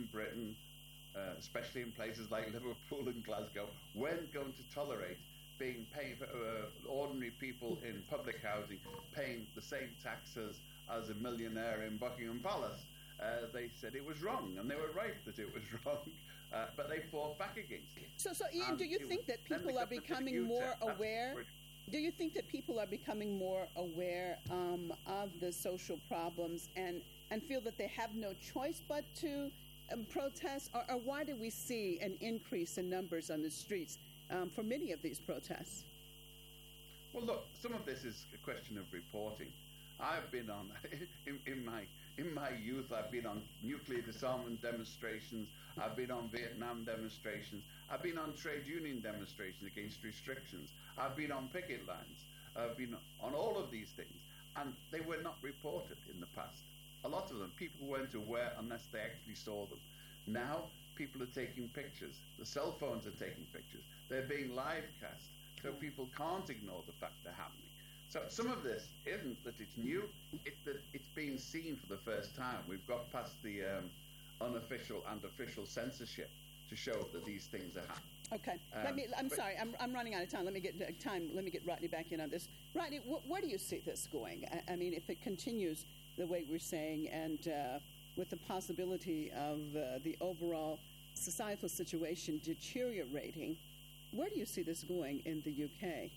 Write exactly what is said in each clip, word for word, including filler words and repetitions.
Britain, uh, especially in places like Liverpool and Glasgow, weren't going to tolerate being paid, uh, ordinary people in public housing paying the same taxes as a millionaire in Buckingham Palace. Uh, they said it was wrong, and they were right that it was wrong, uh, but they fought back against it. So, so Ian, and do you think was, that people are becoming more aware? Do you think that people are becoming more aware um, of the social problems and, and feel that they have no choice but to um, protest? Or, or why do we see an increase in numbers on the streets um, for many of these protests? Well, look, some of this is a question of reporting. I've been on, in, in my in my youth, I've been on nuclear disarmament demonstrations, I've been on Vietnam demonstrations, I've been on trade union demonstrations against restrictions, I've been on picket lines, I've been on all of these things, and they were not reported in the past. A lot of them, people weren't aware unless they actually saw them. Now, people are taking pictures, the cell phones are taking pictures, they're being live cast, so people can't ignore the fact they're happening. So some of this isn't that it's new, it's that it's being seen for the first time. We've got past the um, unofficial and official censorship to show that these things are happening. Okay. Um, Let me, I'm sorry, I'm, I'm running out of time. Let me get uh, time. Let me get Rodney back in on this. Rodney, wh- where do you see this going? I, I mean, if it continues the way we're saying, and uh, with the possibility of uh, the overall societal situation deteriorating, where do you see this going in the U K?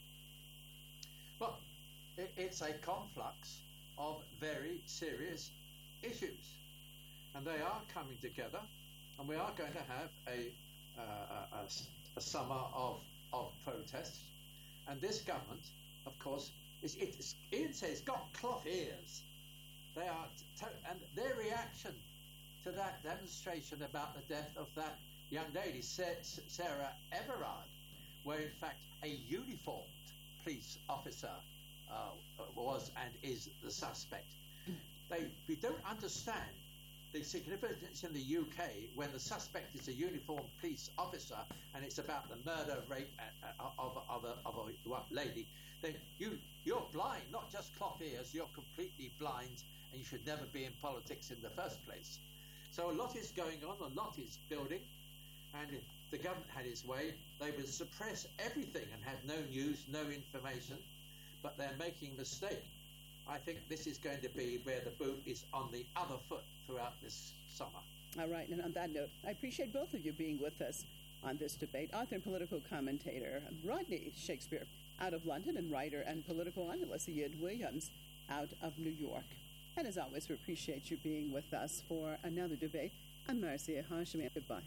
Well, it's a conflux of very serious issues, and they are coming together, and we are going to have a, uh, a, a summer of, of protests. And this government, of course, is it's, Ian says, got cloth ears. They are, to, and their reaction to that demonstration about the death of that young lady, Sarah Everard, where in fact a uniformed police officer uh, was and is the suspect. They we don't understand the significance in the U K when the suspect is a uniformed police officer and it's about the murder rape of, of, a, of a lady. Then you you're blind, not just cloth ears. You're completely blind, and you should never be in politics in the first place. So a lot is going on, a lot is building, and if the government had its way, they would suppress everything and have no news, no information, but they're making a mistake. I think this is going to be where the boot is on the other foot throughout this summer. All right, and on that note, I appreciate both of you being with us on this debate. Author and political commentator Rodney Shakespeare out of London, and writer and political analyst Ian Williams out of New York. And as always, we appreciate you being with us for another debate. I'm Marcia Hashimi. Goodbye.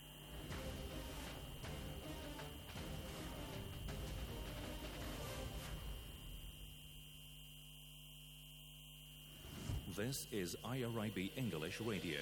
This is I R I B English Radio.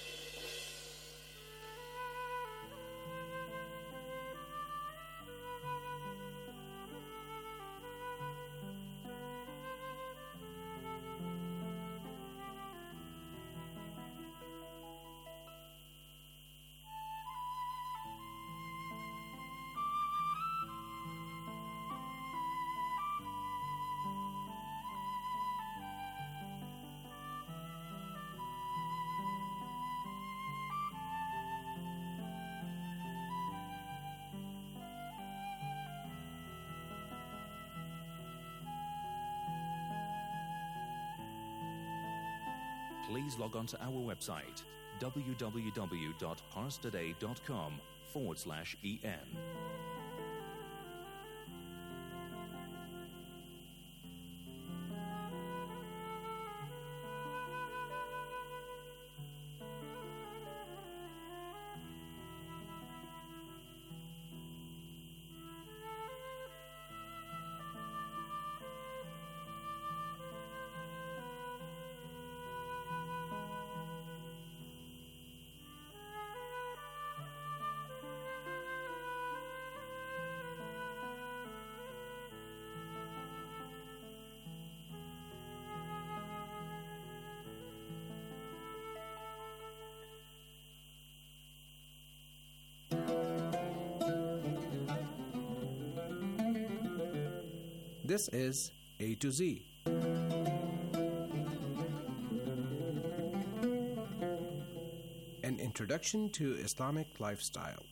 Please log on to our website, www.parstoday.com forward slash EN. This is A to Z. An Introduction to Islamic Lifestyle.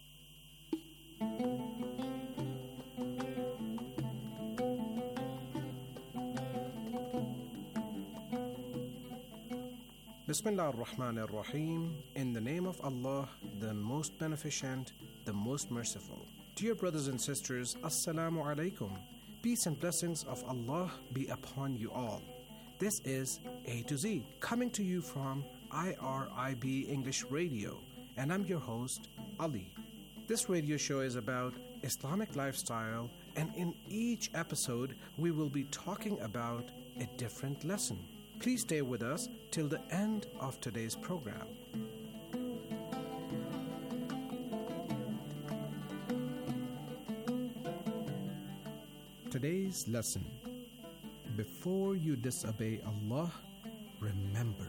Bismillah ar-Rahman ar-Rahim. In the name of Allah, the most beneficent, the most merciful. Dear brothers and sisters, Assalamu alaikum. Peace and blessings of Allah be upon you all. This is A to Z, coming to you from I R I B English Radio, and I'm your host, Ali. This radio show is about Islamic lifestyle, and in each episode, we will be talking about a different lesson. Please stay with us till the end of today's program. Today's lesson: before you disobey Allah, remember.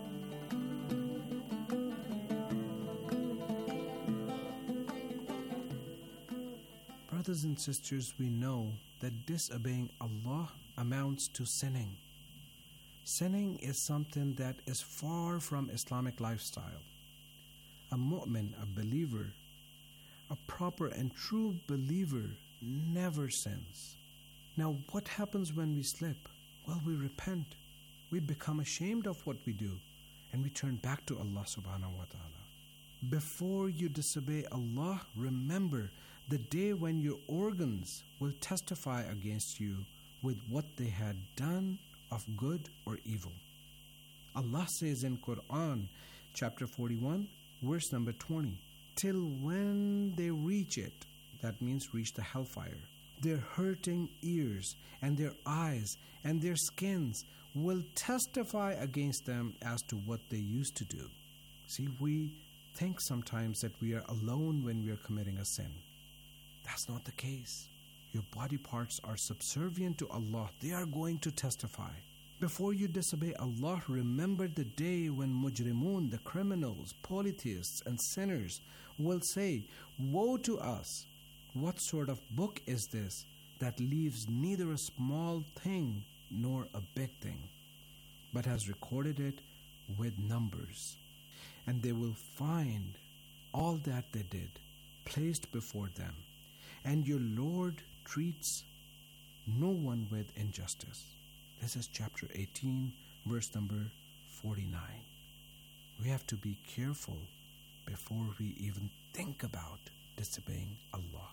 Brothers and sisters, we know that disobeying Allah amounts to sinning. Sinning is something that is far from Islamic lifestyle. A mu'min, a believer, a proper and true believer never sins. Now, what happens when we slip? Well, we repent. We become ashamed of what we do, and we turn back to Allah subhanahu wa ta'ala. Before you disobey Allah, remember the day when your organs will testify against you with what they had done of good or evil. Allah says in Quran, chapter forty-one, verse number twenty, till when they reach it, that means reach the hellfire, their hurting ears and their eyes and their skins will testify against them as to what they used to do. See, we think sometimes that we are alone when we are committing a sin. That's not the case. Your body parts are subservient to Allah. They are going to testify. Before you disobey Allah, remember the day when mujrimun, the criminals, polytheists, and sinners will say, woe to us! What sort of book is this that leaves neither a small thing nor a big thing, but has recorded it with numbers? And they will find all that they did placed before them. And your Lord treats no one with injustice. This is chapter eighteen, verse number forty-nine. We have to be careful before we even think about disobeying Allah.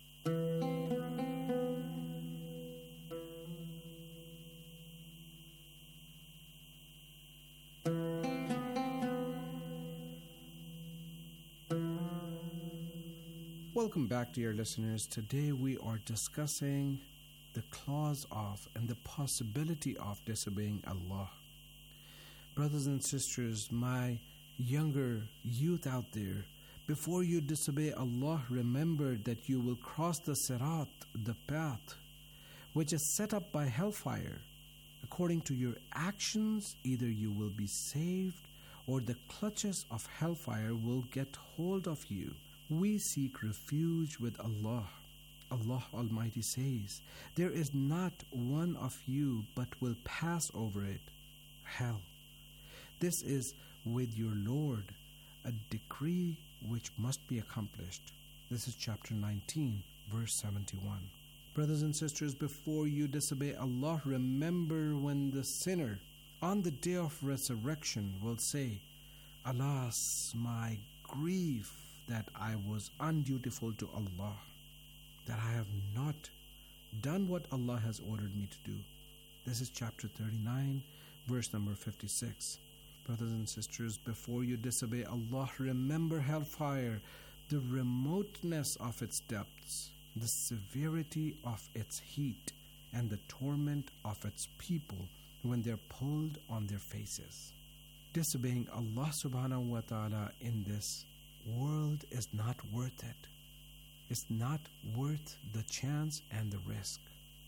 Welcome back, dear listeners. Today we are discussing the clause of and the possibility of disobeying Allah. Brothers and sisters, my younger youth out there, before you disobey Allah, remember that you will cross the sirat, the path, which is set up by hellfire. According to your actions, either you will be saved or the clutches of hellfire will get hold of you. We seek refuge with Allah. Allah Almighty says, there is not one of you but will pass over it, hell. This is with your Lord, a decree which must be accomplished. This is chapter nineteen, verse seventy-one. Brothers and sisters, before you disobey Allah, remember when the sinner on the day of resurrection will say, alas, my grief that I was undutiful to Allah, that I have not done what Allah has ordered me to do. This is chapter thirty-nine, verse number fifty-six. Brothers and sisters, before you disobey Allah, remember hellfire, the remoteness of its depths, the severity of its heat, and the torment of its people when they're pulled on their faces. Disobeying Allah subhanahu wa ta'ala in this world is not worth it. It's not worth the chance and the risk.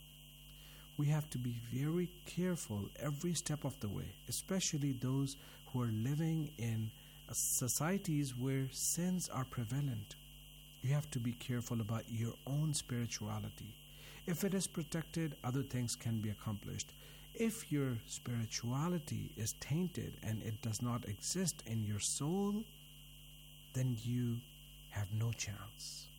We have to be very careful every step of the way, especially those who are living in societies where sins are prevalent. You have to be careful about your own spirituality. If it is protected, other things can be accomplished. If your spirituality is tainted and it does not exist in your soul, then you have no chance.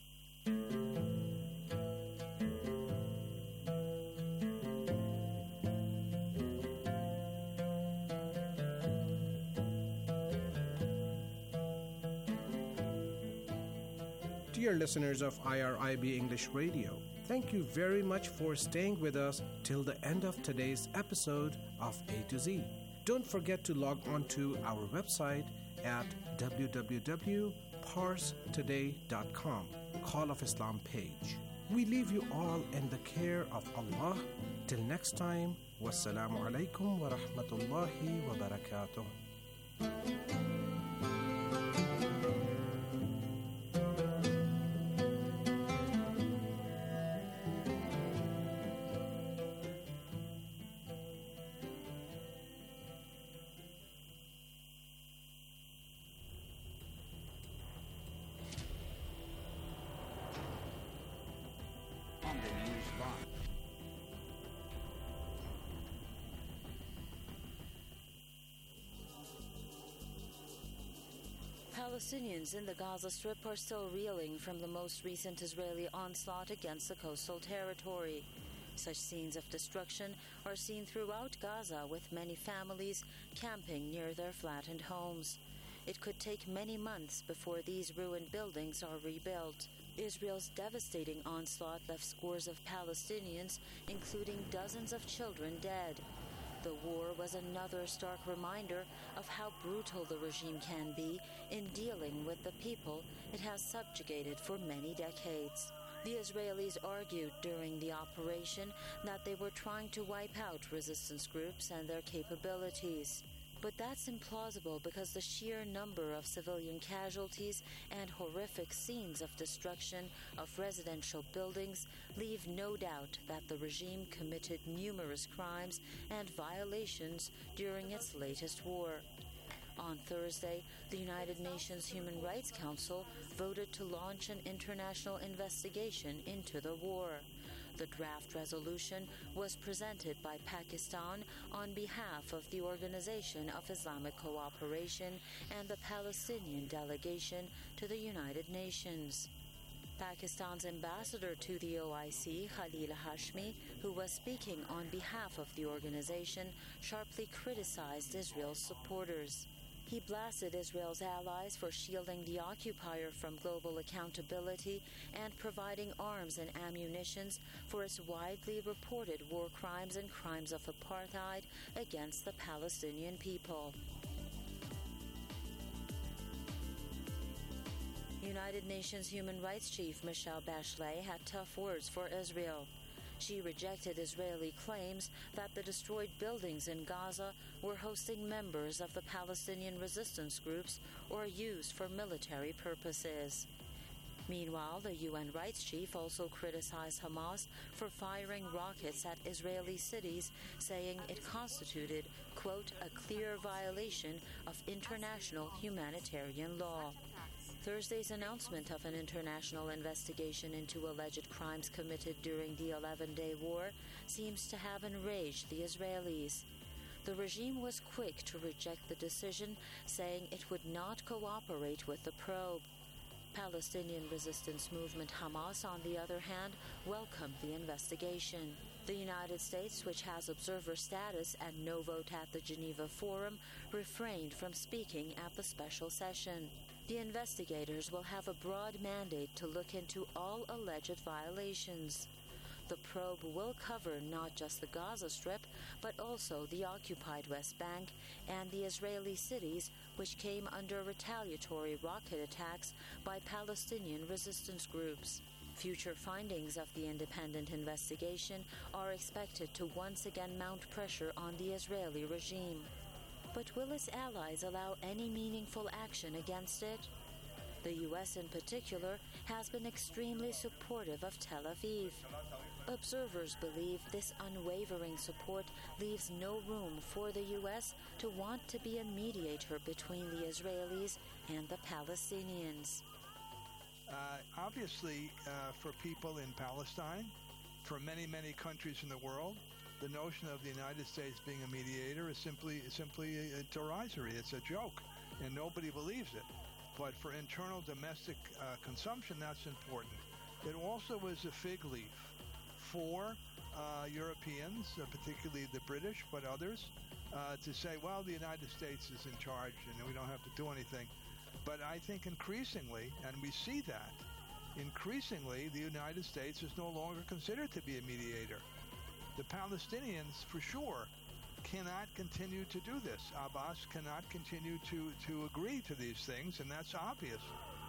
Dear listeners of I R I B English Radio, thank you very much for staying with us till the end of today's episode of A to Z. Don't forget to log on to our website at w w w dot pars today dot com, Call of Islam page. We leave you all in the care of Allah. Till next time, wassalamu alaikum wa rahmatullahi wa barakatuh. Palestinians in the Gaza Strip are still reeling from the most recent Israeli onslaught against the coastal territory. Such scenes of destruction are seen throughout Gaza, with many families camping near their flattened homes. It could take many months before these ruined buildings are rebuilt. Israel's devastating onslaught left scores of Palestinians, including dozens of children, dead. The war was another stark reminder of how brutal the regime can be in dealing with the people it has subjugated for many decades. The Israelis argued during the operation that they were trying to wipe out resistance groups and their capabilities. But that's implausible because the sheer number of civilian casualties and horrific scenes of destruction of residential buildings leave no doubt that the regime committed numerous crimes and violations during its latest war. On Thursday, the United Nations Human Rights Council voted to launch an international investigation into the war. The draft resolution was presented by Pakistan on behalf of the Organization of Islamic Cooperation and the Palestinian delegation to the United Nations. Pakistan's ambassador to the O I C, Khalil Hashmi, who was speaking on behalf of the organization, sharply criticized Israel's supporters. He blasted Israel's allies for shielding the occupier from global accountability and providing arms and ammunitions for its widely reported war crimes and crimes of apartheid against the Palestinian people. United Nations Human Rights Chief Michelle Bachelet had tough words for Israel. She rejected Israeli claims that the destroyed buildings in Gaza were hosting members of the Palestinian resistance groups or used for military purposes. Meanwhile, the U N rights chief also criticized Hamas for firing rockets at Israeli cities, saying it constituted, quote, a clear violation of international humanitarian law. Thursday's announcement of an international investigation into alleged crimes committed during the eleven-day war seems to have enraged the Israelis. The regime was quick to reject the decision, saying it would not cooperate with the probe. Palestinian resistance movement Hamas, on the other hand, welcomed the investigation. The United States, which has observer status and no vote at the Geneva Forum, refrained from speaking at the special session. The investigators will have a broad mandate to look into all alleged violations. The probe will cover not just the Gaza Strip, but also the occupied West Bank and the Israeli cities which came under retaliatory rocket attacks by Palestinian resistance groups. Future findings of the independent investigation are expected to once again mount pressure on the Israeli regime. But will its allies allow any meaningful action against it? The U S in particular has been extremely supportive of Tel Aviv. Observers believe this unwavering support leaves no room for the U S to want to be a mediator between the Israelis and the Palestinians. Uh, obviously, uh, for people in Palestine, for many, many countries in the world, the notion of the United States being a mediator is simply simply a, a derisory. It's a joke, and nobody believes it. but for internal domestic uh, consumption, that's important. It also is a fig leaf for uh, Europeans, uh, particularly the British, but others, uh, to say, well, the United States is in charge and we don't have to do anything. But I think increasingly, and we see that, increasingly the United States is no longer considered to be a mediator. The Palestinians, for sure, cannot continue to do this. Abbas cannot continue to, to agree to these things, and that's obvious.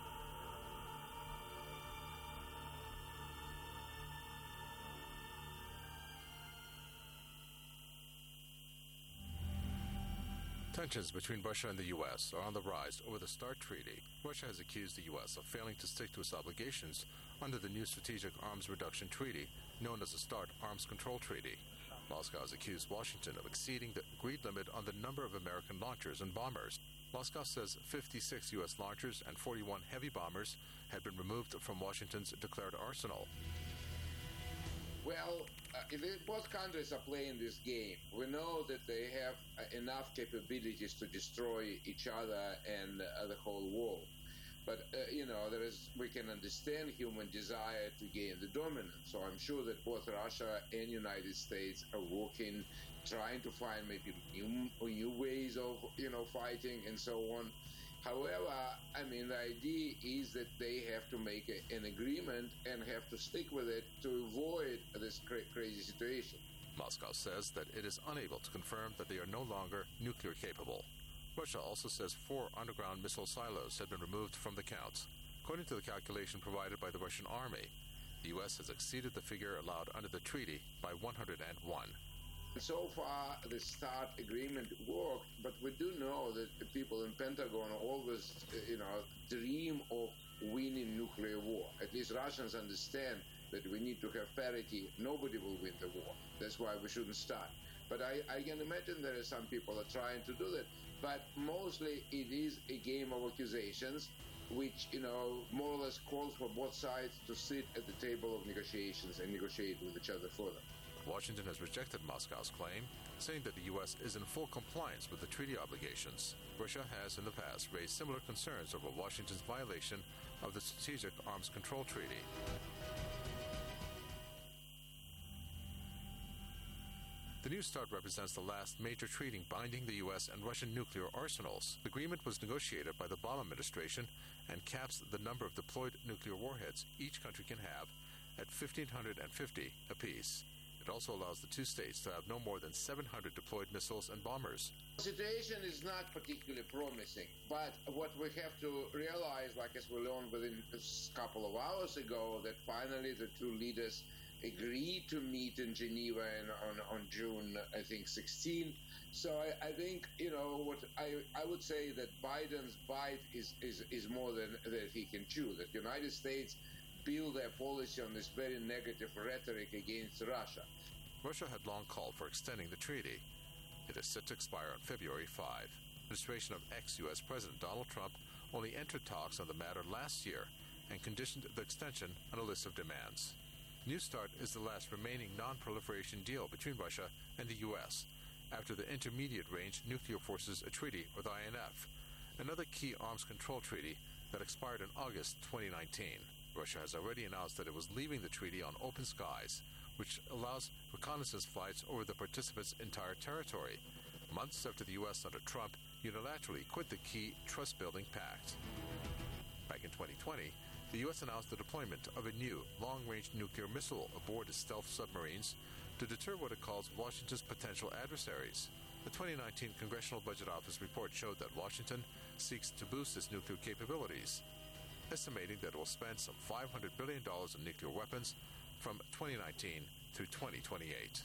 Tensions between Russia and the U S are on the rise over the START treaty. Russia has accused the U S of failing to stick to its obligations under the new Strategic Arms Reduction Treaty, known as the START Arms Control Treaty. Moscow has accused Washington of exceeding the agreed limit on the number of American launchers and bombers. Moscow says fifty-six U S launchers and forty-one heavy bombers had been removed from Washington's declared arsenal. Well, uh, if it, both countries are playing this game, we know that they have uh, enough capabilities to destroy each other and uh, the whole world. But, uh, you know, there is, we can understand human desire to gain the dominance. So I'm sure that both Russia and United States are working, trying to find maybe new, new ways of, you know, fighting and so on. However, I mean, the idea is that they have to make a, an agreement and have to stick with it to avoid this cra- crazy situation. Moscow says that it is unable to confirm that they are no longer nuclear capable. Russia also says four underground missile silos have been removed from the count. According to the calculation provided by the Russian army, the U S has exceeded the figure allowed under the treaty by one hundred one. So far, the START agreement worked, but we do know that the people in Pentagon always, you know, dream of winning nuclear war. At least Russians understand that we need to have parity. Nobody will win the war. That's why we shouldn't start. But I, I can imagine there are some people are trying to do that. But mostly it is a game of accusations, which, you know, more or less calls for both sides to sit at the table of negotiations and negotiate with each other further. Washington has rejected Moscow's claim, saying that the U S is in full compliance with the treaty obligations. Russia has in the past raised similar concerns over Washington's violation of the Strategic Arms Control Treaty. The New START represents the last major treaty binding the U S and Russian nuclear arsenals. The agreement was negotiated by the Obama administration and caps the number of deployed nuclear warheads each country can have at one thousand five hundred fifty apiece. It also allows the two states to have no more than seven hundred deployed missiles and bombers. The situation is not particularly promising, but what we have to realize, like as we learned within a couple of hours ago, that finally the two leaders agreed to meet in Geneva in, on, on June, I think, sixteenth. So I, I think, you know, what I, I would say that Biden's bite is, is, is more than that he can chew, that the United States build their policy on this very negative rhetoric against Russia. Russia had long called for extending the treaty. It is set to expire on February fifth. The administration of ex-U S President Donald Trump only entered talks on the matter last year and conditioned the extension on a list of demands. New START is the last remaining non-proliferation deal between Russia and the U S after the Intermediate Range Nuclear Forces Treaty, or the I N F, another key arms control treaty that expired in August twenty nineteen. Russia has already announced that it was leaving the treaty on open skies, which allows reconnaissance flights over the participants' entire territory, months after the U S under Trump unilaterally quit the key trust-building pact. Back in twenty twenty, the U S announced the deployment of a new long-range nuclear missile aboard its stealth submarines to deter what it calls Washington's potential adversaries. The twenty nineteen Congressional Budget Office report showed that Washington seeks to boost its nuclear capabilities, estimating that it will spend some five hundred billion dollars on nuclear weapons from twenty nineteen through twenty twenty-eight.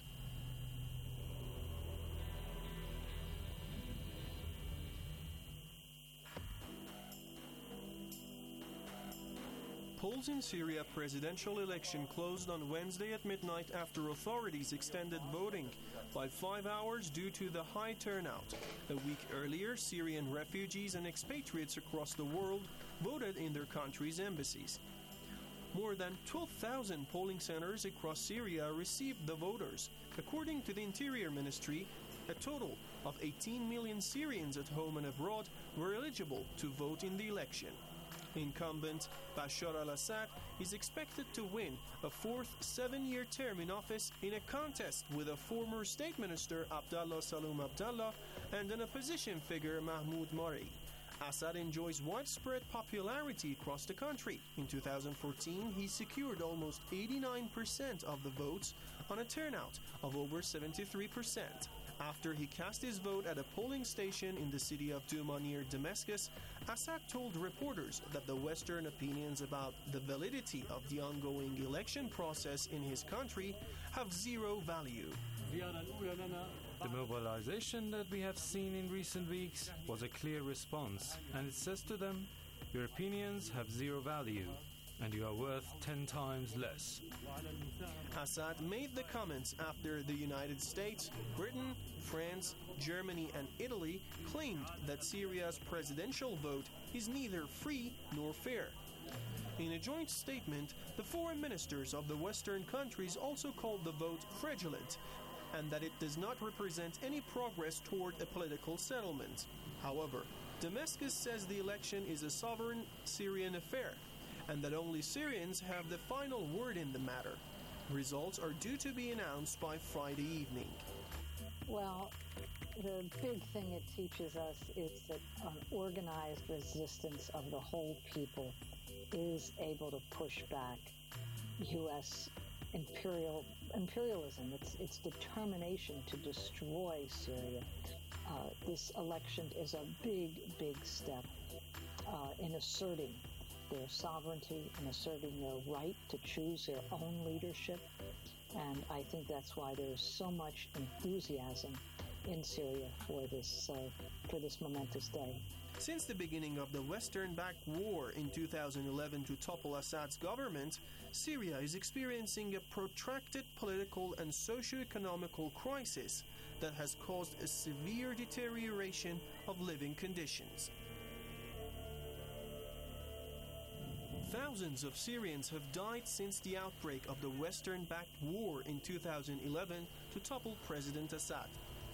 Polls in Syria presidential election closed on Wednesday at midnight after authorities extended voting by five hours due to the high turnout. A week earlier, Syrian refugees and expatriates across the world voted in their country's embassies. More than twelve thousand polling centers across Syria received the voters. According to the Interior Ministry, A total of eighteen million Syrians at home and abroad were eligible to vote in the election. Incumbent Bashar al-Assad is expected to win a fourth seven-year term in office in a contest with a former state minister Abdallah Saloum Abdallah and an opposition figure Mahmoud Mari. Assad enjoys widespread popularity across the country. In two thousand fourteen, he secured almost eighty-nine percent of the votes on a turnout of over seventy-three percent. After he cast his vote at a polling station in the city of Douma near Damascus, Assad told reporters that the Western opinions about the validity of the ongoing election process in his country have zero value. The mobilization that we have seen in recent weeks was a clear response, and it says to them, your opinions have zero value, and you are worth ten times less. Assad made the comments after the United States, Britain, France, Germany and Italy claimed that Syria's presidential vote is neither free nor fair. In a joint statement, the foreign ministers of the Western countries also called the vote fraudulent and that it does not represent any progress toward a political settlement. However, Damascus says the election is a sovereign Syrian affair and that only Syrians have the final word in the matter. Results are due to be announced by Friday evening. Well, the big thing it teaches us is that an organized resistance of the whole people is able to push back U S imperial imperialism, its its determination to destroy Syria. Uh, this election is a big, big step uh, in asserting their sovereignty and asserting their right to choose their own leadership. And I think that's why there's so much enthusiasm in Syria for this uh, for this momentous day. Since the beginning of the Western-backed war in two thousand eleven to topple Assad's government, Syria is experiencing a protracted political and socio-economical crisis that has caused a severe deterioration of living conditions. Thousands of Syrians have died since the outbreak of the Western-backed war in two thousand eleven to topple President Assad.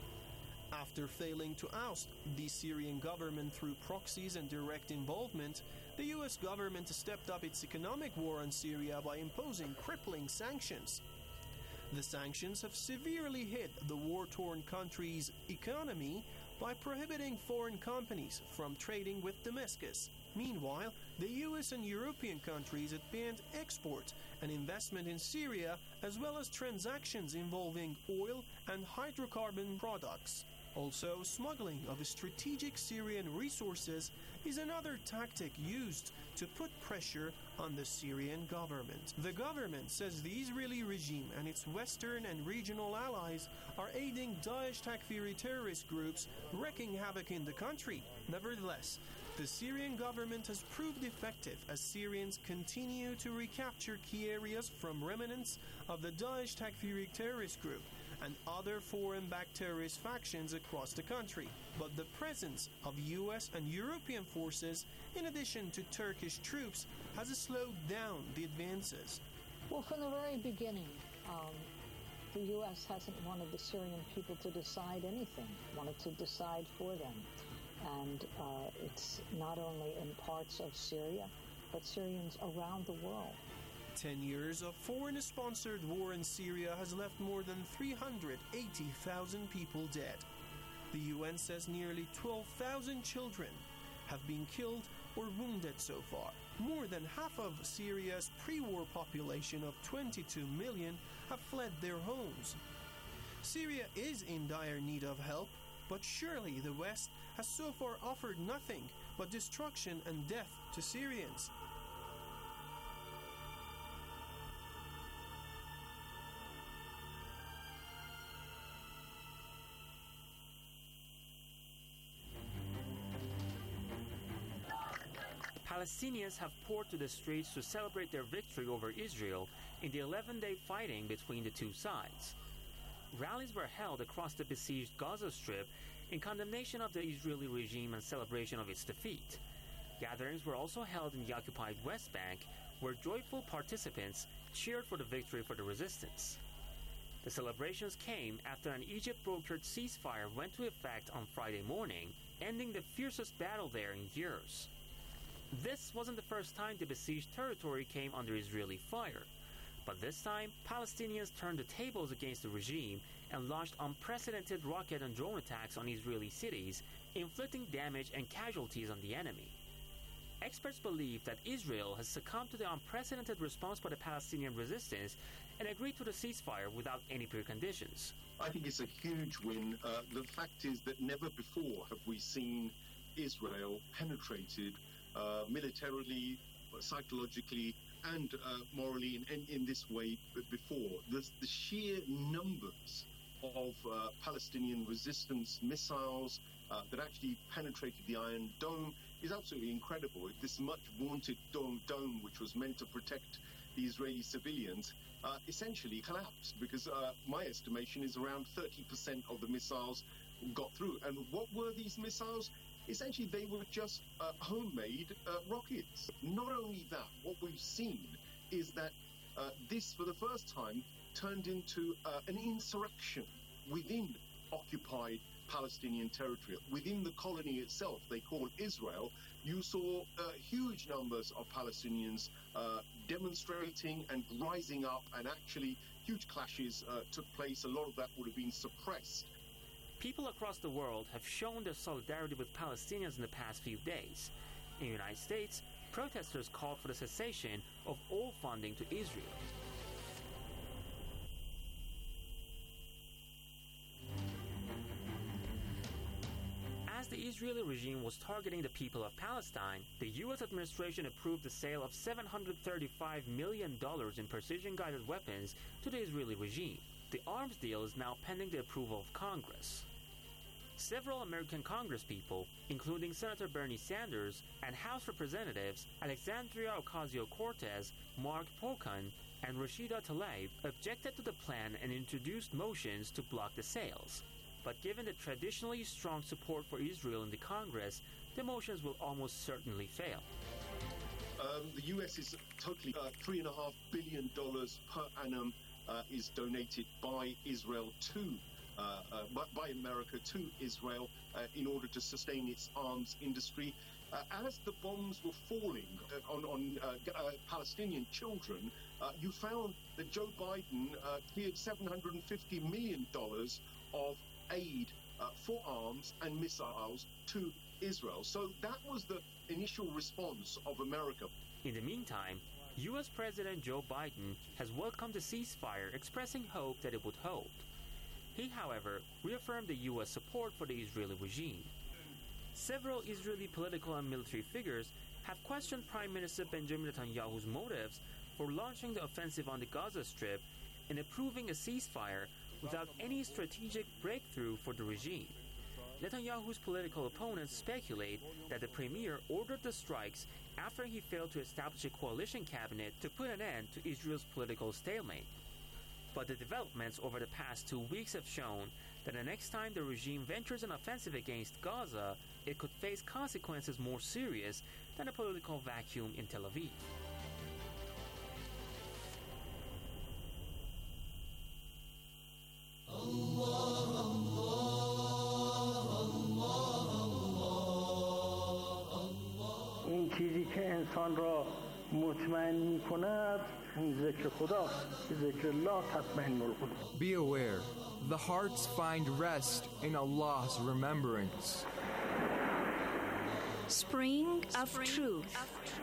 After failing to oust the Syrian government through proxies and direct involvement, the U S government stepped up its economic war on Syria by imposing crippling sanctions. The sanctions have severely hit the war-torn country's economy by prohibiting foreign companies from trading with Damascus. Meanwhile, the U S and European countries had banned export and investment in Syria, as well as transactions involving oil and hydrocarbon products. Also, smuggling of strategic Syrian resources is another tactic used to put pressure on the Syrian government. The government says the Israeli regime and its Western and regional allies are aiding Daesh Takfiri terrorist groups wreaking havoc in the country. Nevertheless, the Syrian government has proved effective as Syrians continue to recapture key areas from remnants of the Daesh Takfiri terrorist group and other foreign-backed terrorist factions across the country. But the presence of U S and European forces, in addition to Turkish troops, has slowed down the advances. Well, from the very beginning, um, the U S hasn't wanted the Syrian people to decide anything, wanted to decide for them. And uh, it's not only in parts of Syria, but Syrians around the world. Ten years of foreign-sponsored war in Syria has left more than three hundred eighty thousand people dead. The U N says nearly twelve thousand children have been killed or wounded so far. More than half of Syria's pre-war population of twenty-two million have fled their homes. Syria is in dire need of help, but surely the West has so far offered nothing but destruction and death to Syrians. Palestinians have poured to the streets to celebrate their victory over Israel in the eleven-day fighting between the two sides. Rallies were held across the besieged Gaza Strip in condemnation of the Israeli regime and celebration of its defeat. Gatherings were also held in the occupied West Bank, where joyful participants cheered for the victory for the resistance. The celebrations came after an Egypt-brokered ceasefire went into effect on Friday morning, ending the fiercest battle there in years. This wasn't the first time the besieged territory came under Israeli fire, but this time Palestinians turned the tables against the regime and launched unprecedented rocket and drone attacks on Israeli cities, inflicting damage and casualties on the enemy. Experts believe that Israel has succumbed to the unprecedented response by the Palestinian resistance and agreed to the ceasefire without any preconditions. I think it's a huge win. Uh, the fact is that never before have we seen Israel penetrated uh, militarily, psychologically, and uh, morally in, in, in this way before. The, the sheer numbers of uh, Palestinian resistance missiles uh, that actually penetrated the Iron Dome is absolutely incredible. This much vaunted dome, dome which was meant to protect the Israeli civilians, uh, essentially collapsed because uh, my estimation is around thirty percent of the missiles got through. And what were these missiles? Essentially, they were just uh, homemade uh, rockets. Not only that, what we've seen is that uh, this, for the first time, turned into uh, an insurrection within occupied Palestinian territory. Within the colony itself, they call Israel, you saw uh, huge numbers of Palestinians uh, demonstrating and rising up, and actually huge clashes uh, took place. A lot of that would have been suppressed. People across the world have shown their solidarity with Palestinians in the past few days. In the United States, protesters called for the cessation of all funding to Israel. As the Israeli regime was targeting the people of Palestine, the U S administration approved the sale of seven hundred thirty-five million dollars in precision-guided weapons to the Israeli regime. The arms deal is now pending the approval of Congress. Several American congresspeople, including Senator Bernie Sanders and House Representatives Alexandria Ocasio-Cortez, Mark Pocan, and Rashida Tlaib, objected to the plan and introduced motions to block the sales. But given the traditionally strong support for Israel in the Congress, the motions will almost certainly fail. Um, the U S is totally uh, three and a half billion dollars per annum uh, is donated by Israel to uh, uh, by, by America to Israel uh, in order to sustain its arms industry. Uh, as the bombs were falling uh, on, on uh, uh, Palestinian children, uh, you found that Joe Biden uh, cleared seven hundred fifty million dollars of aid uh, for arms and missiles to Israel. So that was the initial response of America. In the meantime, U S President Joe Biden has welcomed the ceasefire, expressing hope that it would hold. He, however, reaffirmed the U S support for the Israeli regime. Several Israeli political and military figures have questioned Prime Minister Benjamin Netanyahu's motives for launching the offensive on the Gaza Strip and approving a ceasefire without any strategic breakthrough for the regime. Netanyahu's political opponents speculate that the premier ordered the strikes after he failed to establish a coalition cabinet to put an end to Israel's political stalemate. But the developments over the past two weeks have shown that the next time the regime ventures an offensive against Gaza, it could face consequences more serious than a political vacuum in Tel Aviv. این چیزی که انسان را مطمئن می‌کند ذکر خداست. ذکر الله تطمئن القلوب. Be aware, the hearts find rest in Allah's remembrance. Spring of Truth.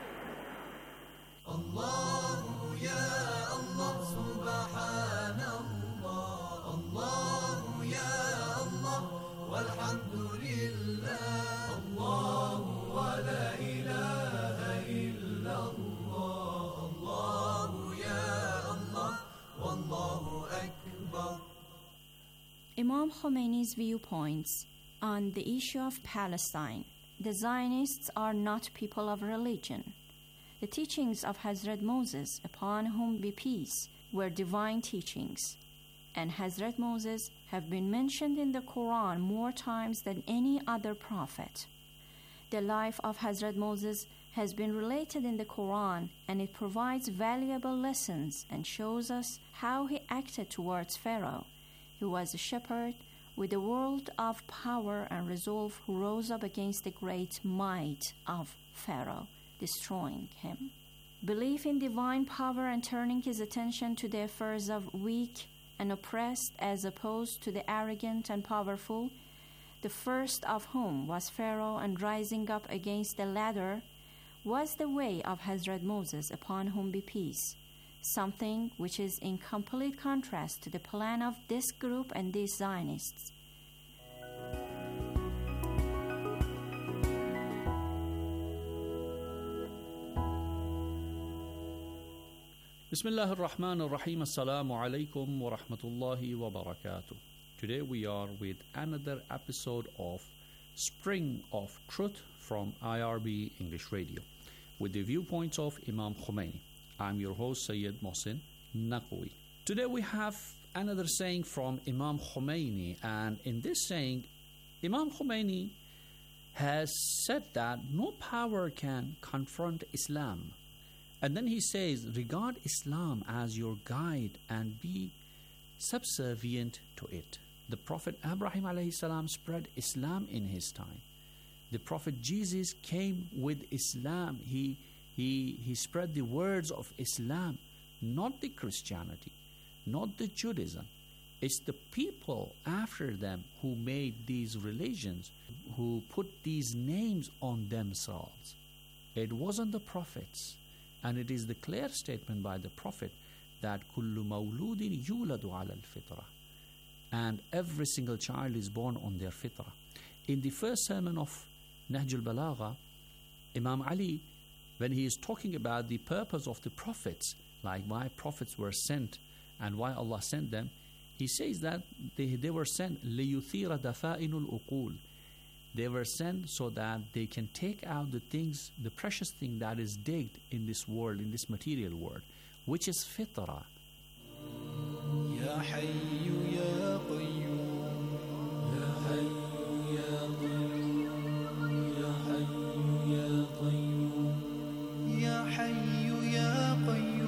Allah ya Allah subhanallah. Allah ya Allah walhamdulillah. Allah wa la ilaha illallah. Allah ya Allah wallahu akbar. Imam Khomeini's viewpoints on the issue of Palestine. The Zionists are not people of religion. The teachings of Hazrat Moses, upon whom be peace, were divine teachings, and Hazrat Moses have been mentioned in the Quran more times than any other prophet. The life of Hazrat Moses has been related in the Quran, and it provides valuable lessons and shows us how he acted towards Pharaoh. He was a shepherd with a world of power and resolve who rose up against the great might of Pharaoh, destroying him. Belief in divine power and turning his attention to the affairs of weak and oppressed as opposed to the arrogant and powerful, the first of whom was Pharaoh, and rising up against the latter, was the way of Hazrat Moses, upon whom be peace, something which is in complete contrast to the plan of this group and these Zionists. Bismillah ar-Rahman ar-Rahim. Assalamu alaikum wa rahmatullahi wa barakatuh. Today we are with another episode of Spring of Truth from I R B English Radio, with the viewpoints of Imam Khomeini. I'm your host, Sayyid Mohsin Naqvi. Today we have another saying from Imam Khomeini, and in this saying, Imam Khomeini has said that no power can confront Islam. And then he says, regard Islam as your guide and be subservient to it. The Prophet Abraham alayhi salam spread Islam in his time. The Prophet Jesus came with Islam. He, he, he spread the words of Islam, not the Christianity, not the Judaism. It's the people after them who made these religions, who put these names on themselves. It wasn't the prophets. And it is the clear statement by the Prophet that kullu mawludin yuladu ala al-fitra, and every single child is born on their fitrah. In the first sermon of Nahj al-Balagha, Imam Ali, when he is talking about the purpose of the prophets, like why prophets were sent and why Allah sent them, he says that they, they were sent liyuthira dafa'inul uqul. They were sent so that they can take out the things, the precious thing that is digged in this world, in this material world, which is fitrah. Ya Hayyu Ya Qayyum, Ya Hayyu Ya Qayyum, Ya Hayyu Ya Qayyum, Ya Hayyu Ya Qayyum.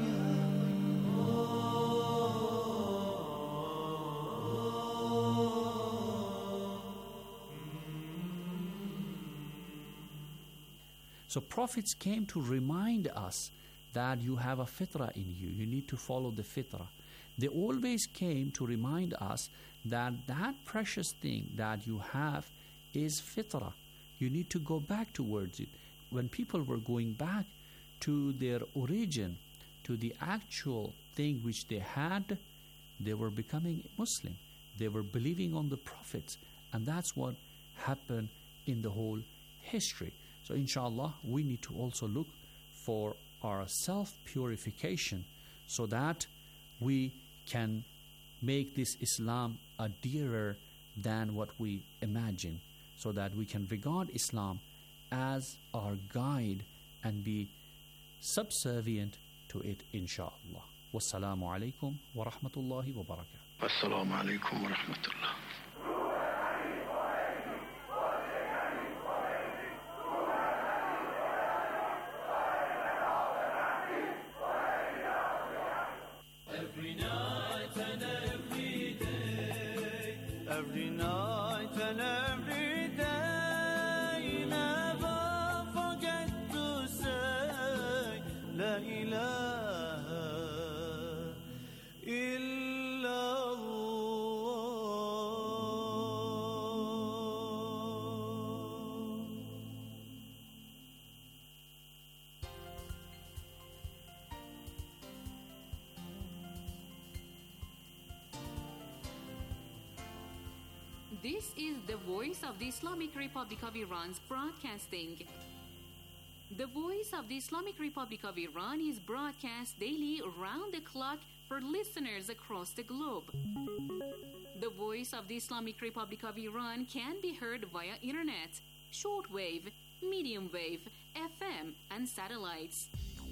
So prophets came to remind us that you have a fitrah in you. You need to follow the fitrah. They always came to remind us that that precious thing that you have is fitrah. You need to go back towards it. When people were going back to their origin, to the actual thing which they had, they were becoming Muslim. They were believing on the prophets. And that's what happened in the whole history. So inshallah, we need to also look for our self-purification so that we can make this Islam a dearer than what we imagine, so that we can regard Islam as our guide and be subservient to it, inshallah. Wassalamu alaikum wa rahmatullahi wa barakatuh. Wassalamu alaikum wa rahmatullah. Every night and every day, never forget to say La ilaha illallah. This is the Voice of the Islamic Republic of Iran's broadcasting. The Voice of the Islamic Republic of Iran is broadcast daily around the clock for listeners across the globe. The Voice of the Islamic Republic of Iran can be heard via internet, shortwave, medium wave, F M, and satellites.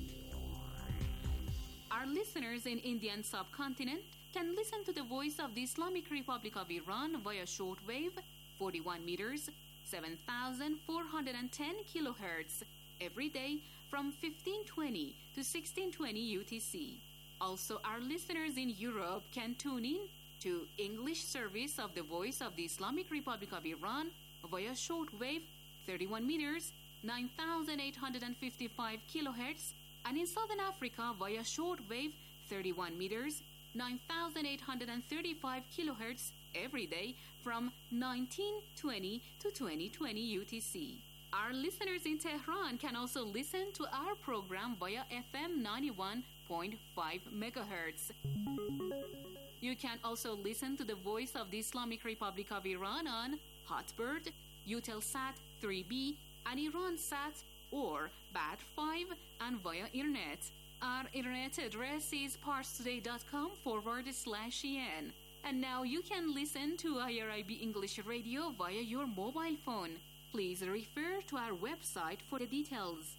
Our listeners in Indian subcontinent can listen to the Voice of the Islamic Republic of Iran via shortwave, forty-one meters, seven thousand four hundred ten kilohertz, every day from fifteen twenty to sixteen twenty U T C. Also, our listeners in Europe can tune in to English service of the Voice of the Islamic Republic of Iran via shortwave thirty-one meters, nine thousand eight hundred fifty-five kilohertz, and in Southern Africa via shortwave thirty-one meters, nine thousand eight hundred thirty-five kilohertz every day from nineteen twenty to twenty twenty U T C. Our listeners in Tehran can also listen to our program via F M ninety-one point five megahertz. You can also listen to the Voice of the Islamic Republic of Iran on Hotbird, Eutelsat three B, and IranSat or B A T five, and via internet. Our internet address is parstoday.com forward slash en. And now you can listen to I R I B English Radio via your mobile phone. Please refer to our website for the details.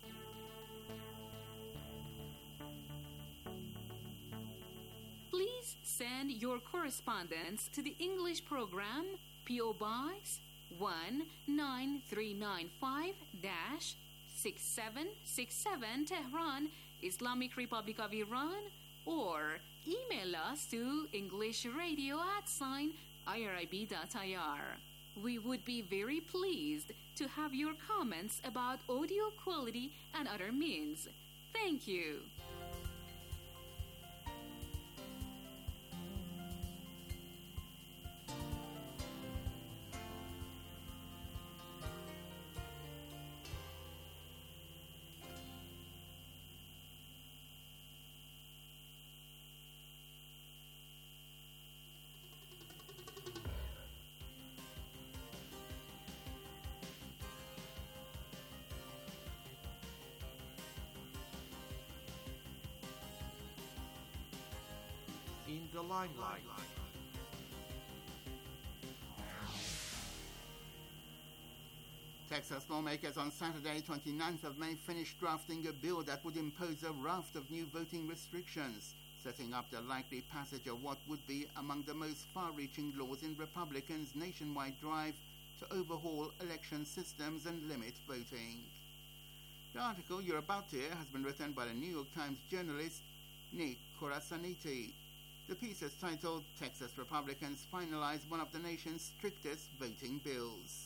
Please send your correspondence to the English program, P O Box one nine three nine five six seven six seven, Tehran, Islamic Republic of Iran, or email us to englishradio at sign irib.ir. We would be very pleased to have your comments about audio quality and other means. Thank you. In the limelight. Texas lawmakers on Saturday, twenty-ninth of May, finished drafting a bill that would impose a raft of new voting restrictions, setting up the likely passage of what would be among the most far-reaching laws in Republicans' nationwide drive to overhaul election systems and limit voting. The article you're about to hear has been written by the New York Times journalist Nick Corasaniti. The piece is titled, Texas Republicans Finalize One of the Nation's Strictest Voting Bills.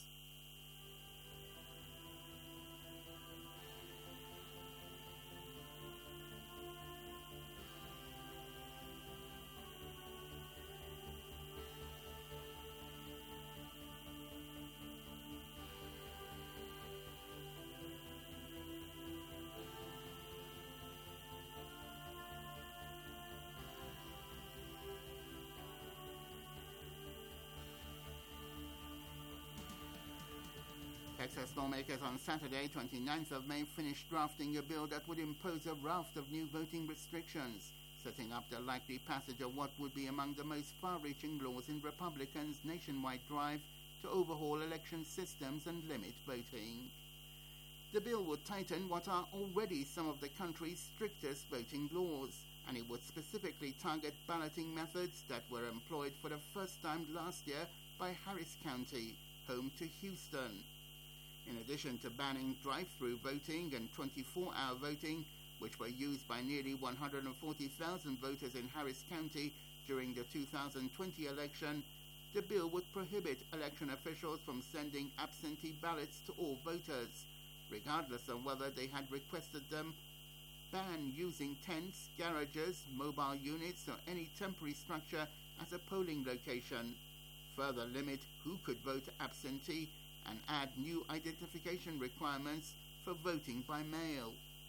Texas lawmakers on Saturday, twenty-ninth of May, finished drafting a bill that would impose a raft of new voting restrictions, setting up the likely passage of what would be among the most far-reaching laws in Republicans' nationwide drive to overhaul election systems and limit voting. The bill would tighten what are already some of the country's strictest voting laws, and it would specifically target balloting methods that were employed for the first time last year by Harris County, home to Houston. In addition to banning drive-through voting and twenty-four hour voting, which were used by nearly one hundred forty thousand voters in Harris County during the two thousand twenty election, the bill would prohibit election officials from sending absentee ballots to all voters, regardless of whether they had requested them, ban using tents, garages, mobile units, or any temporary structure as a polling location, further limit who could vote absentee, and add new identification requirements for voting by mail.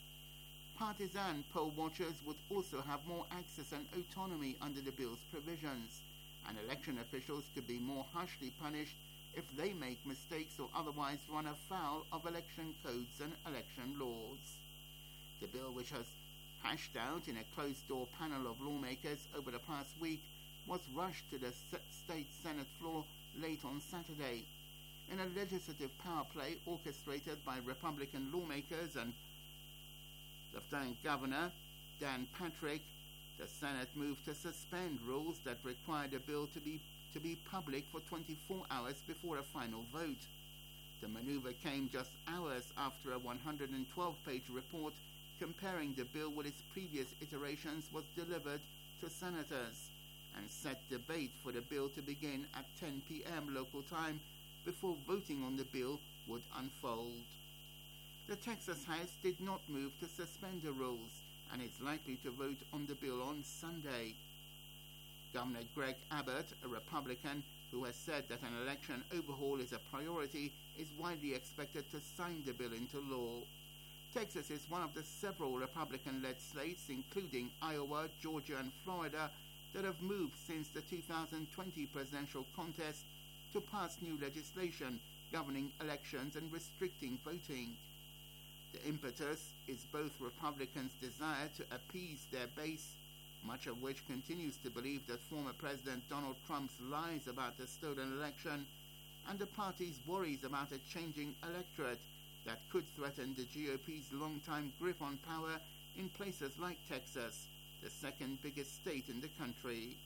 Partisan poll watchers would also have more access and autonomy under the bill's provisions, and election officials could be more harshly punished if they make mistakes or otherwise run afoul of election codes and election laws. The bill, which has hashed out in a closed-door panel of lawmakers over the past week, was rushed to the state Senate floor late on Saturday. In a legislative power play orchestrated by Republican lawmakers and Lieutenant Governor Dan Patrick, the Senate moved to suspend rules that required a bill to be to be public for twenty-four hours before a final vote. The maneuver came just hours after a one hundred twelve page report comparing the bill with its previous iterations was delivered to senators and set debate for the bill to begin at ten p.m. local time before voting on the bill would unfold. The Texas House did not move to suspend the rules and is likely to vote on the bill on Sunday. Governor Greg Abbott, a Republican who has said that an election overhaul is a priority, is widely expected to sign the bill into law. Texas is one of the several Republican-led states, including Iowa, Georgia, and Florida, that have moved since the two thousand twenty presidential contest to pass new legislation governing elections and restricting voting. The impetus is both Republicans' desire to appease their base, much of which continues to believe that former President Donald Trump's lies about the stolen election, and the party's worries about a changing electorate that could threaten the G O P's long-time grip on power in places like Texas, the second biggest state in the country.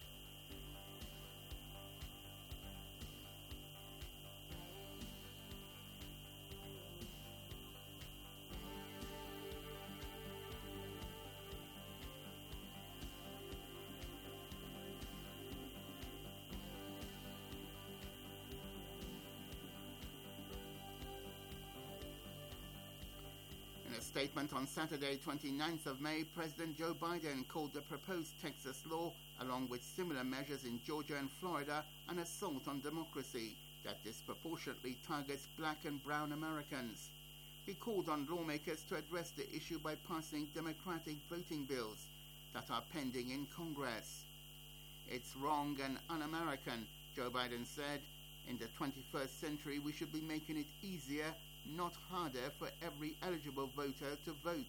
In a statement on Saturday, twenty-ninth of May, President Joe Biden called the proposed Texas law, along with similar measures in Georgia and Florida, an assault on democracy that disproportionately targets black and brown Americans. He called on lawmakers to address the issue by passing Democratic voting bills that are pending in Congress. It's wrong and un-American, Joe Biden said. In the twenty-first century, we should be making it easier, not harder, for every eligible voter to vote.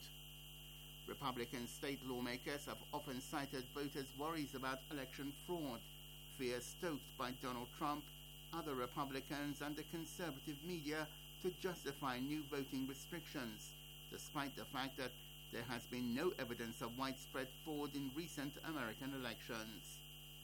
Republican state lawmakers have often cited voters' worries about election fraud, fear stoked by Donald Trump, other Republicans, and the conservative media to justify new voting restrictions, despite the fact that there has been no evidence of widespread fraud in recent American elections.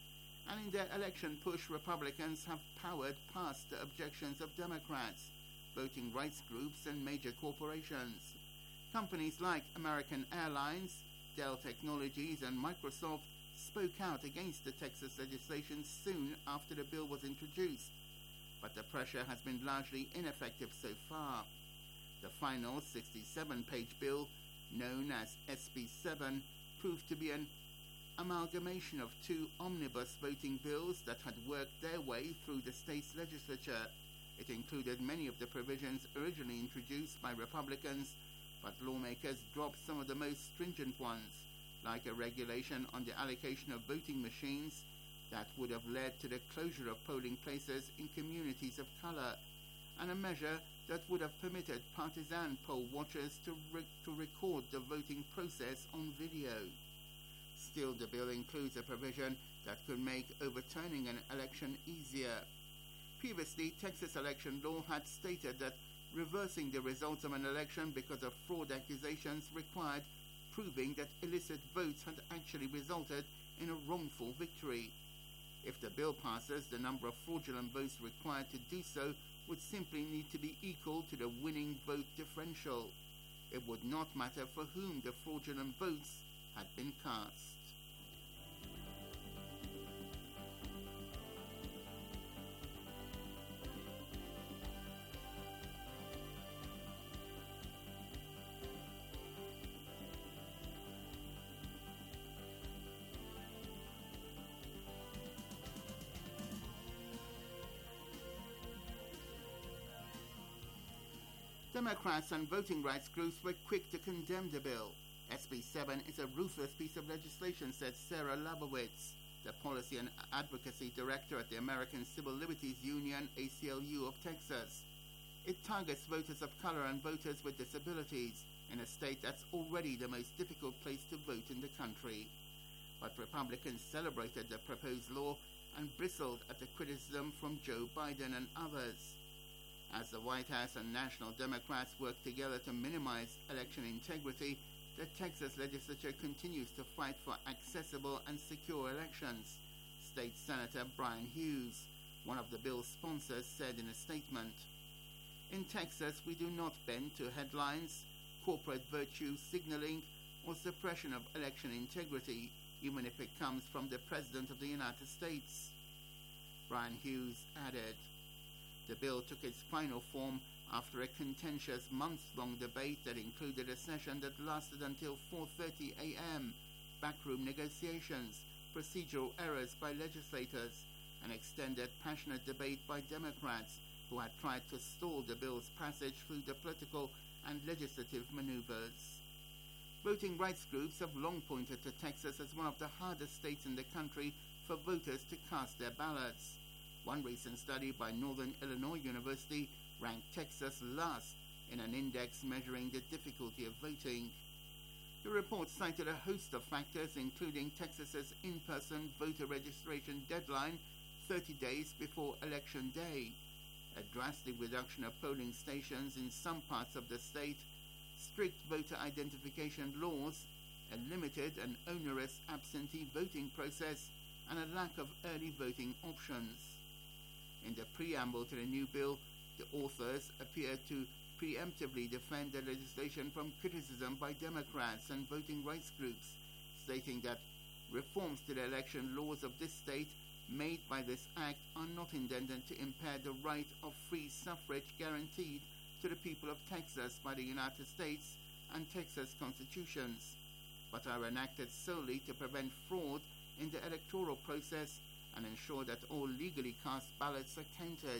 And in their election push, Republicans have powered past the objections of Democrats, voting rights groups, and major corporations. Companies like American Airlines, Dell Technologies, and Microsoft spoke out against the Texas legislation soon after the bill was introduced, but the pressure has been largely ineffective so far. The final sixty-seven page bill, known as S B seven, proved to be an amalgamation of two omnibus voting bills that had worked their way through the state's legislature. It included many of the provisions originally introduced by Republicans, but lawmakers dropped some of the most stringent ones, like a regulation on the allocation of voting machines that would have led to the closure of polling places in communities of color, and a measure that would have permitted partisan poll watchers to, re- to record the voting process on video. Still, the bill includes a provision that could make overturning an election easier. Previously, Texas election law had stated that reversing the results of an election because of fraud accusations required proving that illicit votes had actually resulted in a wrongful victory. If the bill passes, the number of fraudulent votes required to do so would simply need to be equal to the winning vote differential. It would not matter for whom the fraudulent votes had been cast. Democrats and voting rights groups were quick to condemn the bill. S B seven is a ruthless piece of legislation, said Sarah Labowitz, the Policy and Advocacy Director at the American Civil Liberties Union, A C L U of Texas. It targets voters of color and voters with disabilities in a state that's already the most difficult place to vote in the country. But Republicans celebrated the proposed law and bristled at the criticism from Joe Biden and others. As the White House and National Democrats work together to minimize election integrity, the Texas legislature continues to fight for accessible and secure elections, State Senator Brian Hughes, one of the bill's sponsors, said in a statement. In Texas, we do not bend to headlines, corporate virtue signaling, or suppression of election integrity, even if it comes from the President of the United States. Brian Hughes added. The bill took its final form after a contentious months-long debate that included a session that lasted until four thirty a.m., backroom negotiations, procedural errors by legislators, and extended passionate debate by Democrats who had tried to stall the bill's passage through the political and legislative maneuvers. Voting rights groups have long pointed to Texas as one of the hardest states in the country for voters to cast their ballots. One recent study by Northern Illinois University ranked Texas last in an index measuring the difficulty of voting. The report cited a host of factors, including Texas's in-person voter registration deadline thirty days before Election Day, a drastic reduction of polling stations in some parts of the state, strict voter identification laws, a limited and onerous absentee voting process, and a lack of early voting options. In the preamble to the new bill, the authors appear to preemptively defend the legislation from criticism by Democrats and voting rights groups, stating that reforms to the election laws of this state made by this act are not intended to impair the right of free suffrage guaranteed to the people of Texas by the United States and Texas constitutions, but are enacted solely to prevent fraud in the electoral process and ensure that all legally cast ballots are counted.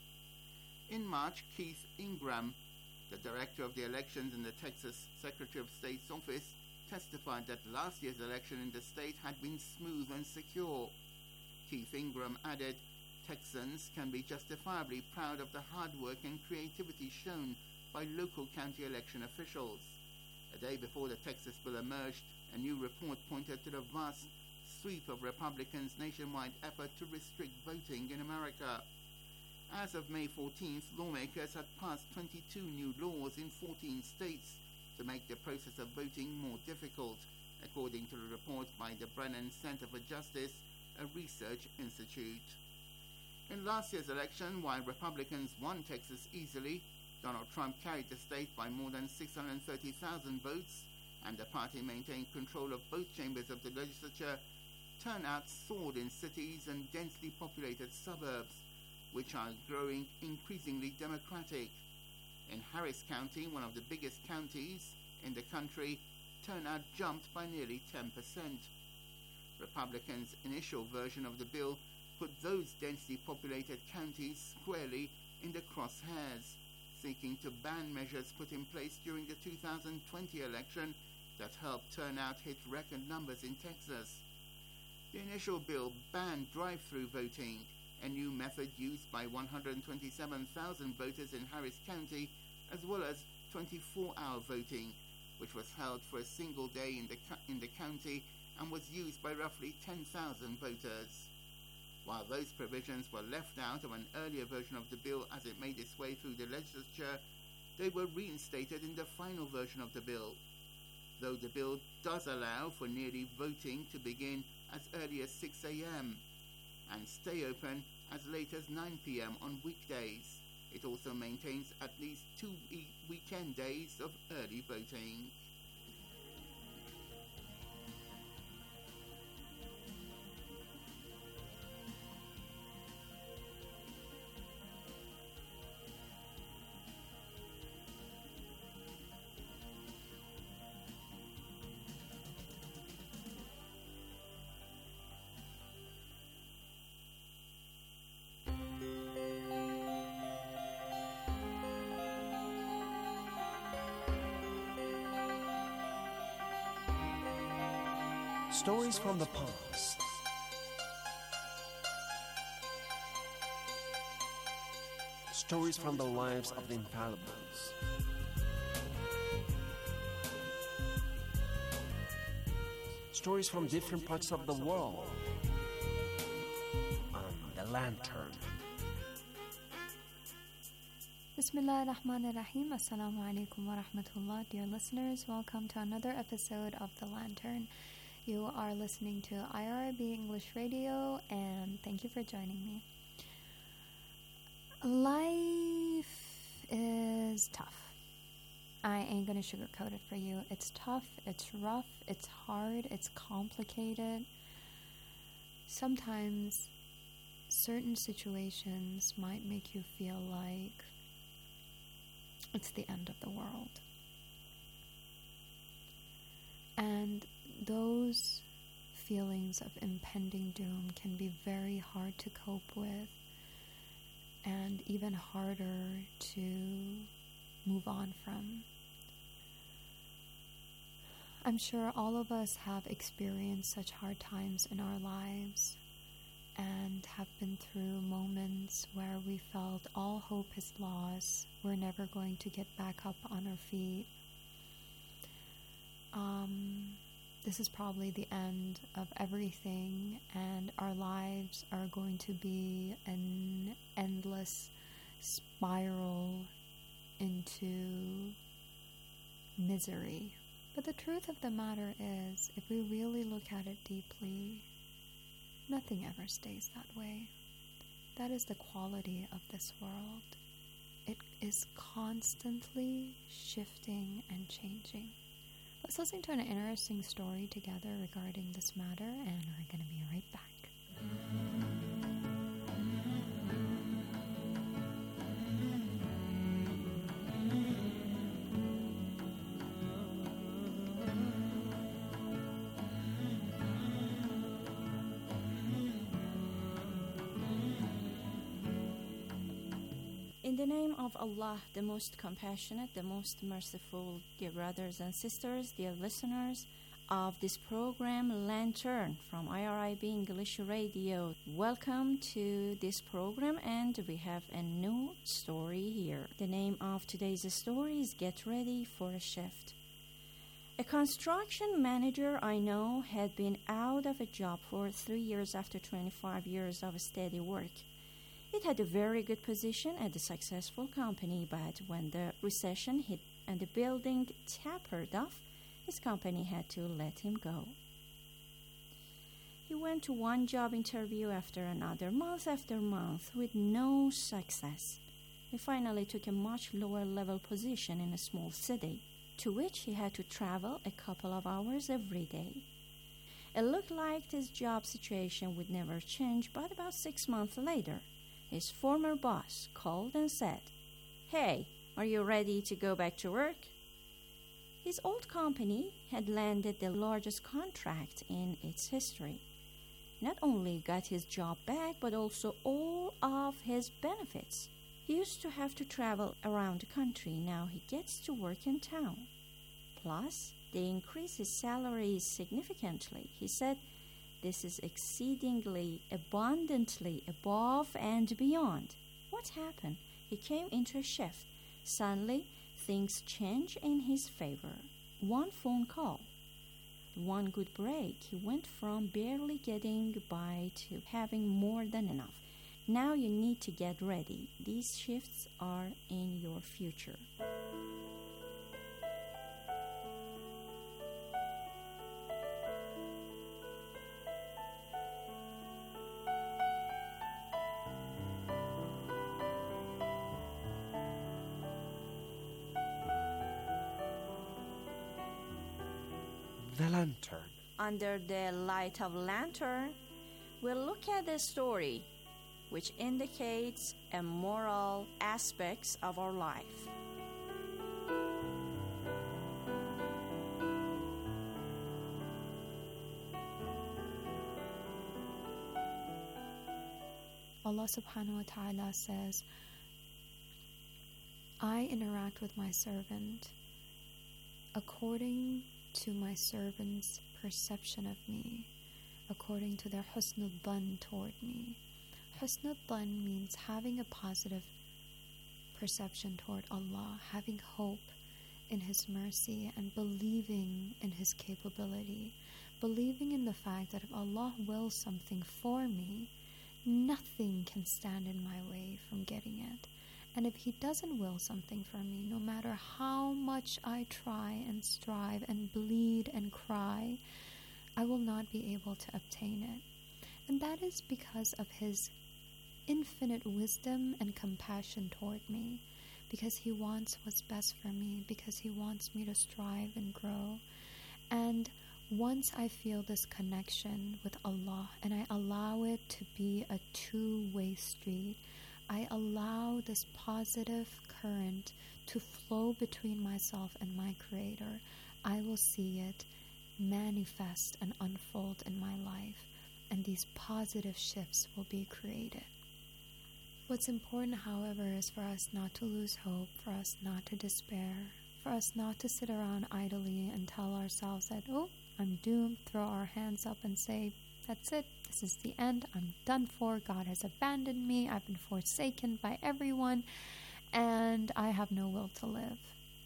In March, Keith Ingram, the director of the elections in the Texas Secretary of State's office, testified that last year's election in the state had been smooth and secure. Keith Ingram added, Texans can be justifiably proud of the hard work and creativity shown by local county election officials. A day before the Texas bill emerged, a new report pointed to the vast sweep of Republicans' nationwide effort to restrict voting in America. As of May fourteenth, lawmakers had passed twenty-two new laws in fourteen states to make the process of voting more difficult, according to the report by the Brennan Center for Justice, a research institute. In last year's election, while Republicans won Texas easily, Donald Trump carried the state by more than six hundred thirty thousand votes, and the party maintained control of both chambers of the legislature. Turnout soared in cities and densely populated suburbs, which are growing increasingly Democratic. In Harris County, one of the biggest counties in the country, turnout jumped by nearly ten percent. Republicans' initial version of the bill put those densely populated counties squarely in the crosshairs, seeking to ban measures put in place during the two thousand twenty election that helped turnout hit record numbers in Texas. The initial bill banned drive-through voting, a new method used by one hundred twenty-seven thousand voters in Harris County, as well as twenty-four hour voting, which was held for a single day in the, in the county and was used by roughly ten thousand voters. While those provisions were left out of an earlier version of the bill as it made its way through the legislature, they were reinstated in the final version of the bill. Though the bill does allow for nearly voting to begin as early as six a.m. and stay open as late as nine p.m. on weekdays, it also maintains at least two e- weekend days of early voting. Stories from the past. Stories from the lives of the infallibles. Stories from different parts of the world. On the Lantern. Bismillah ar-Rahman ar-Rahim. Assalamu alaikum wa rahmatullah. Dear listeners, welcome to another episode of The Lantern. You are listening to I R B English Radio, and thank you for joining me. Life is tough. I ain't gonna sugarcoat it for you. It's tough, it's rough, it's hard, it's complicated. Sometimes certain situations might make you feel like it's the end of the world. And those feelings of impending doom can be very hard to cope with, and even harder to move on from. I'm sure all of us have experienced such hard times in our lives and have been through moments where we felt all hope is lost, we're never going to get back up on our feet. Um, this is probably the end of everything, and our lives are going to be an endless spiral into misery. But the truth of the matter is, if we really look at it deeply, nothing ever stays that way. That is the quality of this world. It is constantly shifting and changing. Let's listen to an interesting story together regarding this matter, and we're going to be right back. In the name of Allah, the most compassionate, the most merciful, dear brothers and sisters, dear listeners of this program, Lantern from I R I B English Radio. Welcome to this program, and we have a new story here. The name of today's story is Get Ready for a Shift. A construction manager I know had been out of a job for three years after twenty-five years of steady work. It had a very good position at a successful company, but when the recession hit and the building tapered off, his company had to let him go. He went to one job interview after another, month after month, with no success. He finally took a much lower level position in a small city, to which he had to travel a couple of hours every day. It looked like his job situation would never change, but about six months later, his former boss called and said, "Hey, are you ready to go back to work?" His old company had landed the largest contract in its history. Not only got his job back, but also all of his benefits. He used to have to travel around the country. Now he gets to work in town. Plus, they increased his salary significantly. He said, "This is exceedingly, abundantly above and beyond." What happened? He came into a shift. Suddenly, things changed in his favor. One phone call, one good break. He went from barely getting by to having more than enough. Now you need to get ready. These shifts are in your future. The Lantern. Under the light of Lantern, we'll look at a story which indicates a moral aspects of our life. Allah subhanahu wa ta'ala says, "I interact with my servant according to my servant's perception of me, according to their husnul dhan toward me." Husnul dhan means having a positive perception toward Allah, having hope in His mercy and believing in His capability, believing in the fact that if Allah wills something for me, nothing can stand in my way from getting it. And if He doesn't will something for me, no matter how much I try and strive and bleed and cry, I will not be able to obtain it. And that is because of His infinite wisdom and compassion toward me. because He wants what's best for me, because He wants me to strive and grow. And once I feel this connection with Allah and I allow it to be a two-way street, I allow this positive current to flow between myself and my Creator, I will see it manifest and unfold in my life, and these positive shifts will be created. What's important, however, is for us not to lose hope, for us not to despair, for us not to sit around idly and tell ourselves that, oh, I'm doomed, throw our hands up and say, that's it, this is the end, I'm done for, God has abandoned me, I've been forsaken by everyone, and I have no will to live.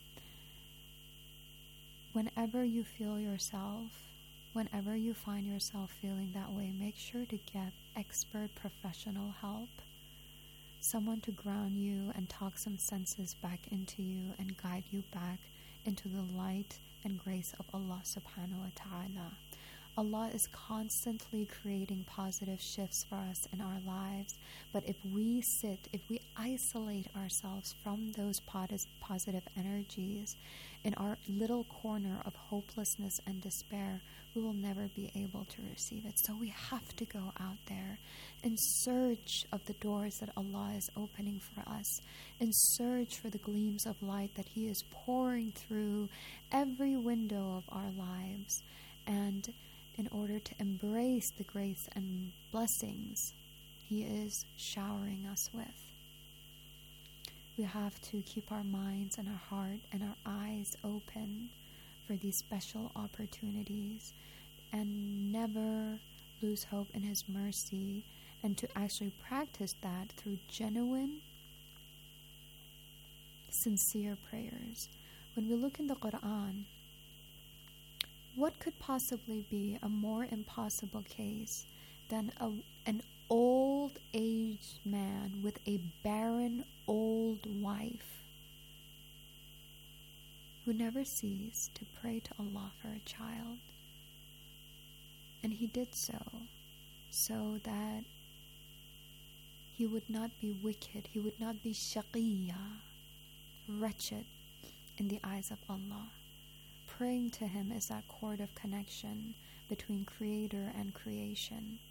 Whenever you feel yourself, whenever you find yourself feeling that way, make sure to get expert professional help. Someone to ground you and talk some senses back into you and guide you back into the light and grace of Allah subhanahu wa ta'ala. Allah is constantly creating positive shifts for us in our lives, but if we sit, if we isolate ourselves from those positive energies in our little corner of hopelessness and despair, we will never be able to receive it. So we have to go out there in search of the doors that Allah is opening for us, in search for the gleams of light that He is pouring through every window of our lives, and in order to embrace the grace and blessings He is showering us with. We have to keep our minds and our heart and our eyes open for these special opportunities and never lose hope in His mercy, and to actually practice that through genuine, sincere prayers. When we look in the Quran, what could possibly be a more impossible case than a, an old-aged man with a barren old wife who never ceased to pray to Allah for a child? And he did so, so that he would not be wicked, he would not be shaqiyya, wretched in the eyes of Allah. Praying to Him is that cord of connection between Creator and creation.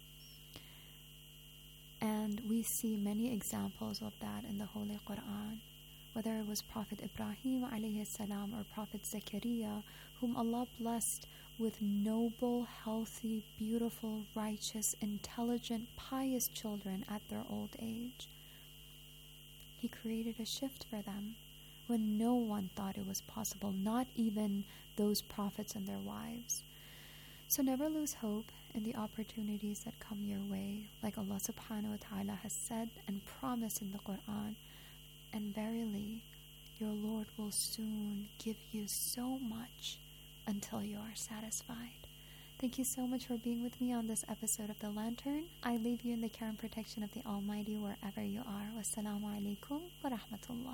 And we see many examples of that in the Holy Quran, whether it was Prophet Ibrahim alayhi salam or Prophet Zechariah, whom Allah blessed with noble, healthy, beautiful, righteous, intelligent, pious children at their old age. He created a shift for them when no one thought it was possible, not even those prophets and their wives. So never lose hope in the opportunities that come your way, like Allah subhanahu wa ta'ala has said and promised in the Quran. And verily, your Lord will soon give you so much until you are satisfied. Thank you so much for being with me on this episode of The Lantern. I leave you in the care and protection of the Almighty wherever you are. Wassalamu alaikum wa rahmatullah.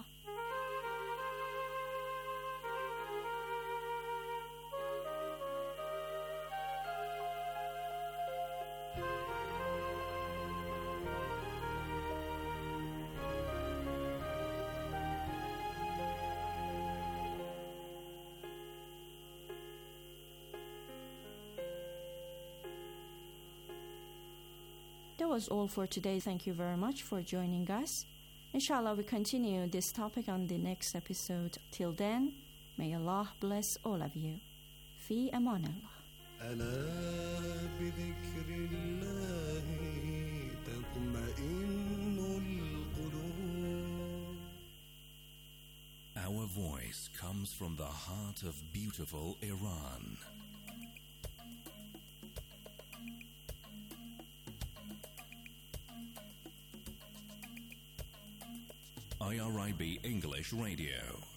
That was all for today. Thank you very much for joining us. Inshallah, we continue this topic on the next episode. Till then, may Allah bless all of you. Fi aman Allah. ألا بذكر الله تطمئن القلوب. Our voice comes from the heart of beautiful Iran. I R I B English Radio.